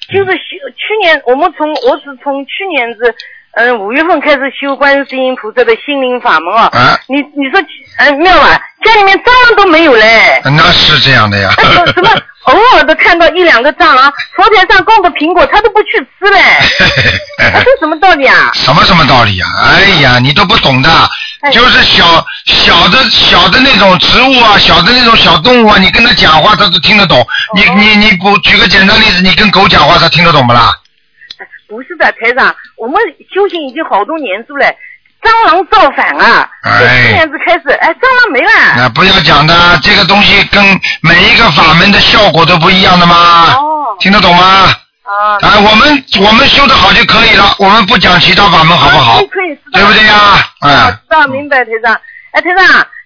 就是去年我是从去年是5月份开始修观世音菩萨的心灵法门啊。你说妙啊，家里面蟑螂都没有嘞。 那是这样的呀。 什么偶尔的看到1-2个蟑螂，佛台上供的苹果他都不去吃嘞。这什么道理啊？ 什么道理啊？哎呀，你都不懂的。就是小的那种植物啊，小的那种小动物啊，你跟它讲话它都听得懂。你不举个简单例子，你跟狗讲话它听得懂不啦？ 不是的，台长，我们修行已经好多年数了，蟑螂造反啊！去年子开始，蟑螂没了。 那不要讲的，这个东西跟每一个法门的效果都不一样的嘛。听得懂吗？我们修得好就可以了，我们不讲其他法门好不好？ 可以， 对不对呀？ 知道明白，台长。台长，